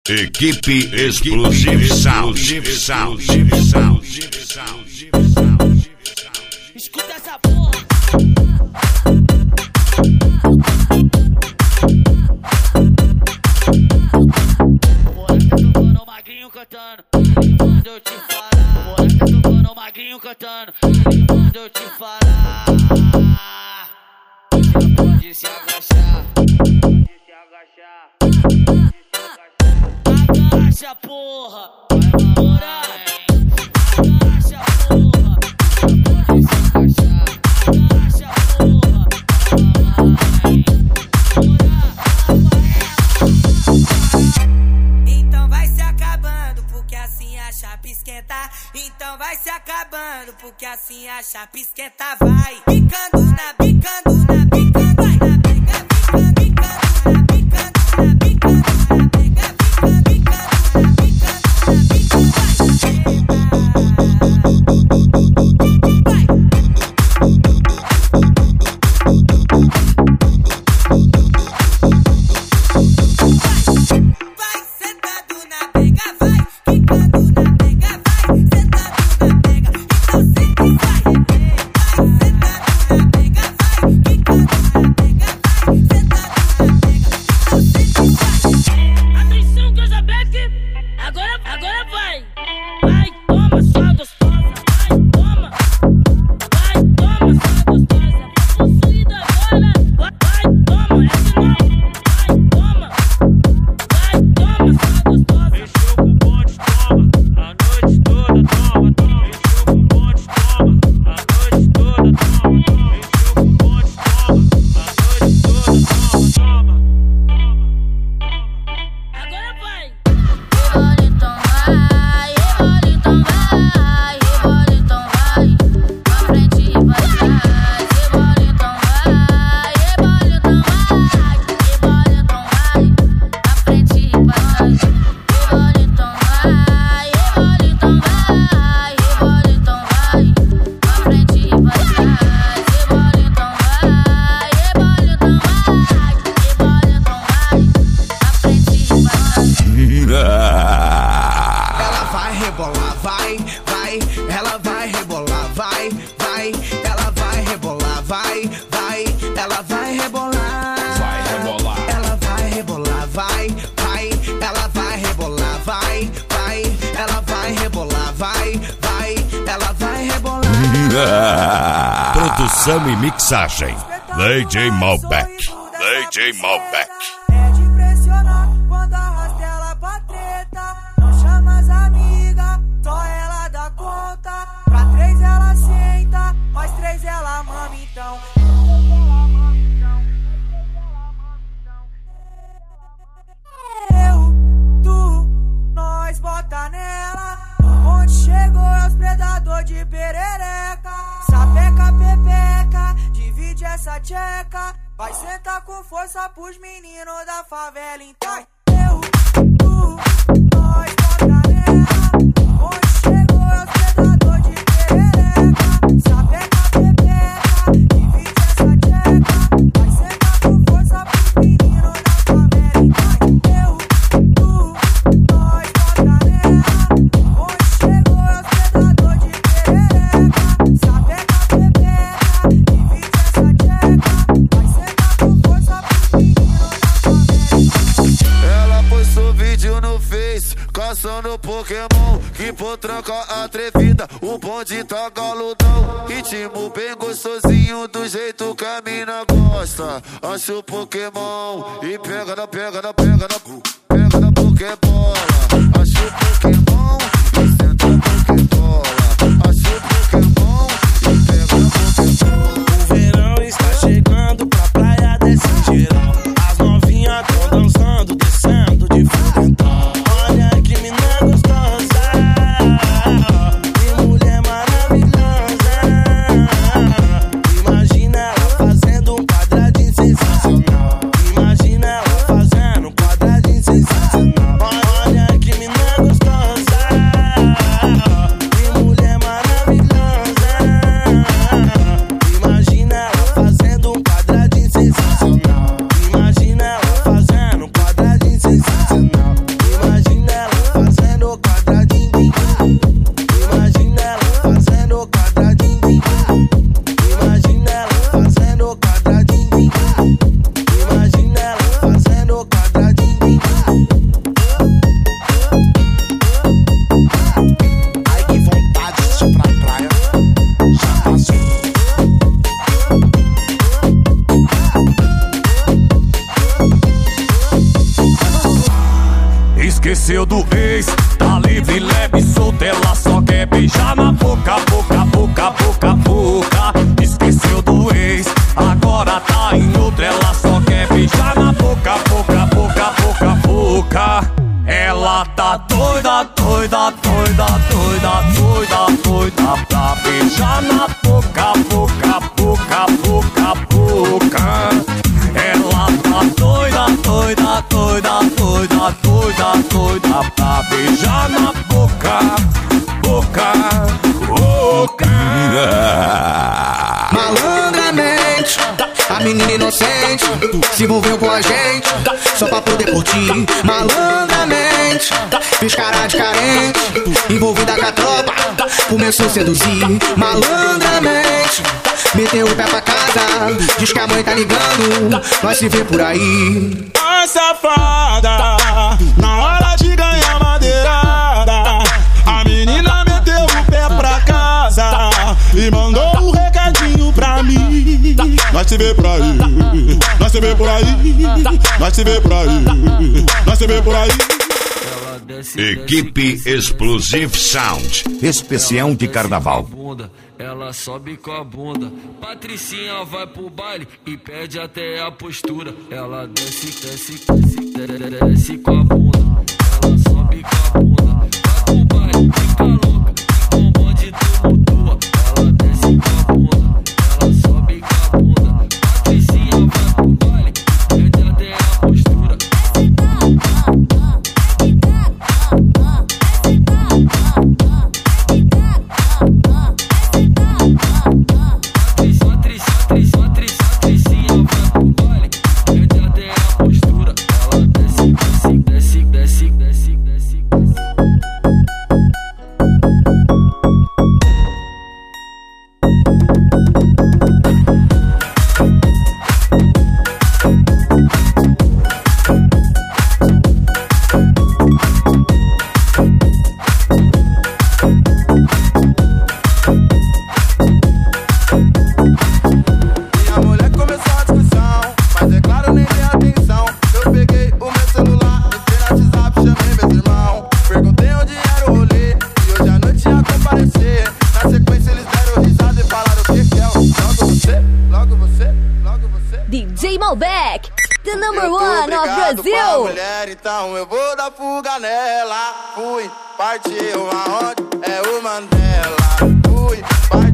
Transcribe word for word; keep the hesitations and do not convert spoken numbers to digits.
Equipe Explosive Sound. Escuta essa porra. Moleque tocando, o magrinho cantando. Ele manda eu te falar. Moleque tocando, o magrinho cantando. Ele manda eu te falar. Você pode se agachar. Pode se agachar. Agacha, porra. Vai, agacha, porra. Pode se agachar. Agacha, porra. Então vai se acabando, porque assim a chapa esquenta. Então vai se acabando, porque assim a chapa esquenta. Vai picando na, picando na, picando vai na pega, picando, picando na, picando na, picando na, pega, picando, picando na, picando vai sentado na pega, vai picando na pega, vai sentado na pega, então senta e vai, vai sentado na pega, vai picando na pega, vai sentado na pega, então senta e vai. Atenção, Casa Black, agora, agora vai. Vai, toma, só gostosa. Vai, toma. Vai, toma, só gostosa. Possuída agora. Vai, vai, toma, essa não. Vai, toma. Vai, toma, só gostosa. Mexeu com o bonde, toma, a noite toda, toma, toma. Mexeu com o bonde, toma, a noite toda, toma, toma. Mexeu com o bonde, toma, a noite toda, toma, toma. Agora vai. Rebolitão vai, rebolitão vai, rebolitão vai, pra frente e pra trás. Rebolitão vai, rebolitão vai, rebolitão vai, pra frente e pra trás. Rebolitão vai, rebolitão vai, rebolitão vai, pra frente e pra trás. Rebolitão vai, rebolitão vai, rebolitão vai, pra frente e pra trás. Ela vai rebolar, vai, vai. Ela vai rebolar, vai, vai. Ela vai rebolar, vai, vai. Ela vai rebolar, Vai rebolar. Ela vai rebolar, vai, vai. Ela vai rebolar, vai, vai. Ela vai rebolar, vai, vai. Ela vai rebolar. Produção e mixagem D J Malbec. D J Malbec. É de impressionar quando arrasta ela pra treta. Não chama as amigas, só ela dá conta. Pra três ela senta, mais três ela mama então. Eu, tu, nós bota nela. Onde chegou é os predador de perereca. Sapeca, pepeca, divide essa tcheca. Vai sentar com força pros meninos da favela então. Eu, tu, nós bota nela. Onde chegou é os predador de perereca. Sapeca, pepeca, divide essa tcheca. Vai sentar com força pros meninos da favela então. Eu, tu, nós bota nela. Onde chegou é os predador de perereca. Sapeca, pepeca, divide essa tcheca. Vai sentar com força pros meninos da favela. Ela postou vídeo no Face, caçando Pokémon. Que potranca atrevida, o bonde tá galudão. Ritmo bem gostosinho, do jeito que a mina gosta. Acha o Pokémon e pega na, pega na, pega na, pega na Pokébola. Acha o Pokémon e senta na Pokébola. Acha o Pokémon e pega na Pokébola. O verão está chegando pra praia desse geral. As novinhas tão dançando, descendo de foguetão. Olha que mina gostosa, que mulher maravilhosa. Imagina ela fazendo um quadradinho sensacional. Imagina ela fazendo um quadradinho sensacional. Olha que mina gostosa. esqueceu do ex. Tá livre, leve, solta, ela só quer beijar na boca, boca, boca, boca, boca. Esqueceu do ex, agora tá em outra, ela só quer beijar na boca, boca, boca, boca, boca. Ela tá doida, doida, doida, doida, doida, doida pra beijar na boca, boca, boca, boca, boca. Ela tá doida, doida, doida, doida, doida, doida pra beijar na boca, boca, boca. Malandramente, a menina inocente se envolveu com a gente só pra poder curtir. Malandramente, fiz cara de carente, envolvida com a tropa, começou a seduzir. Malandramente, meteu o pé pra casa, diz que a mãe tá ligando, nós se vê por aí. A safada, na hora de ganhar madeirada, a menina meteu o pé pra casa e mandou um recadinho pra mim. Nós se vê por aí, nós se vê por aí, nós se vê por aí, nós se vê por aí. Equipe Explosive Sound, especial de carnaval. Ela sobe com a bunda, Patricinha vai pro baile e perde até a postura. Ela desce, desce, desce, desce com a bunda. Ela sobe com a bunda, vai pro baile, fica louca, fica um bonde tumultua. Ela desce com a bunda, ela sobe com a bunda, Patricinha vai pro baile e perde até a postura. D J Malbec, the number one of Brazil. Mulher, então eu vou dar fuga nela. Fui, partiu aonde? É o Mandela. Fui, partiu.